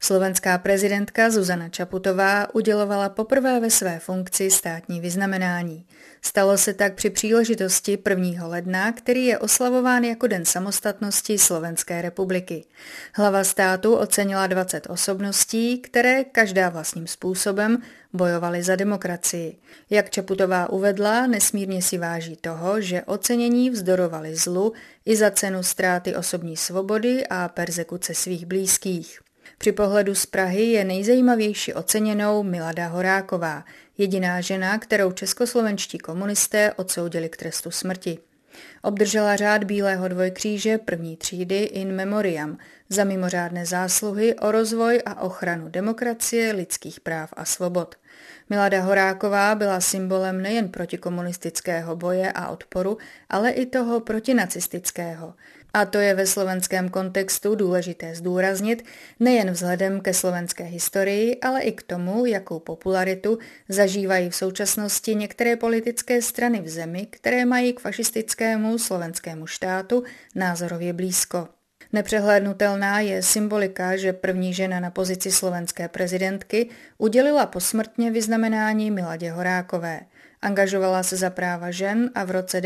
Slovenská prezidentka Zuzana Čaputová udělovala poprvé ve své funkci státní vyznamenání. Stalo se tak při příležitosti 1. ledna, který je oslavován jako Den samostatnosti Slovenské republiky. Hlava státu ocenila 20 osobností, které každá vlastním způsobem bojovaly za demokracii. Jak Čaputová uvedla, nesmírně si váží toho, že ocenění vzdorovali zlu i za cenu ztráty osobní svobody a perzekuce svých blízkých. Při pohledu z Prahy je nejzajímavější oceněnou Milada Horáková, jediná žena, kterou českoslovenští komunisté odsoudili k trestu smrti. Obdržela řád Bílého dvojkříže první třídy in memoriam za mimořádné zásluhy o rozvoj a ochranu demokracie, lidských práv a svobod. Milada Horáková byla symbolem nejen protikomunistického boje a odporu, ale i toho protinacistického. A to je ve slovenském kontextu důležité zdůraznit nejen vzhledem ke slovenské historii, ale i k tomu, jakou popularitu zažívají v současnosti některé politické strany v zemi, které mají k fašistickému slovenskému štátu názorově blízko. Nepřehlédnutelná je symbolika, že první žena na pozici slovenské prezidentky udělila posmrtně vyznamenání Miladě Horákové. Angažovala se za práva žen a v roce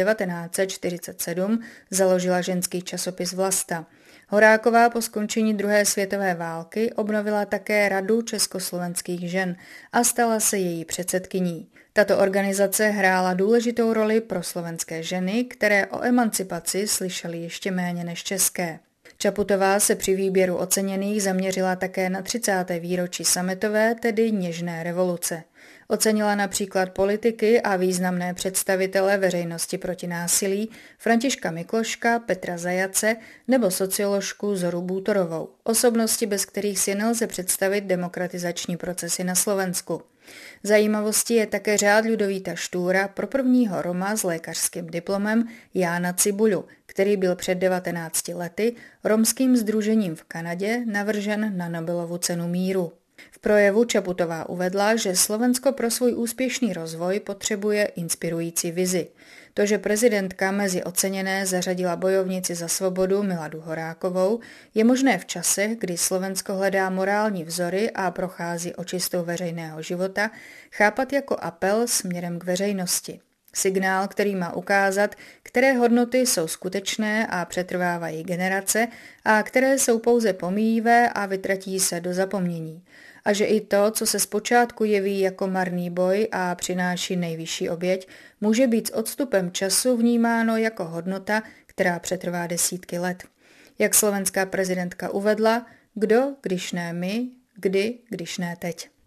1947 založila ženský časopis Vlasta. Horáková po skončení druhé světové války obnovila také Radu československých žen a stala se její předsedkyní. Tato organizace hrála důležitou roli pro slovenské ženy, které o emancipaci slyšely ještě méně než české. Čaputová se při výběru oceněných zaměřila také na 30. výročí sametové, tedy něžné revoluce. Ocenila například politiky a významné představitele veřejnosti proti násilí Františka Mikloška, Petra Zajace nebo socioložku Zoru Bútorovou, osobnosti, bez kterých si nelze představit demokratizační procesy na Slovensku. Zajímavostí je také řád Ľudovíta Štúra pro prvního Roma s lékařským diplomem Jána Cibuľu, který byl před 19 lety romským sdružením v Kanadě navržen na Nobelovu cenu míru. V projevu Čaputová uvedla, že Slovensko pro svůj úspěšný rozvoj potřebuje inspirující vizi. To, že prezidentka mezi oceněné zařadila bojovnici za svobodu Miladu Horákovou, je možné v čase, kdy Slovensko hledá morální vzory a prochází očistou veřejného života, chápat jako apel směrem k veřejnosti. Signál, který má ukázat, které hodnoty jsou skutečné a přetrvávají generace a které jsou pouze pomíjivé a vytratí se do zapomnění. A že i to, co se zpočátku jeví jako marný boj a přináší nejvyšší oběť, může být s odstupem času vnímáno jako hodnota, která přetrvá desítky let. Jak slovenská prezidentka uvedla, kdo, když ne my, kdy, když ne teď.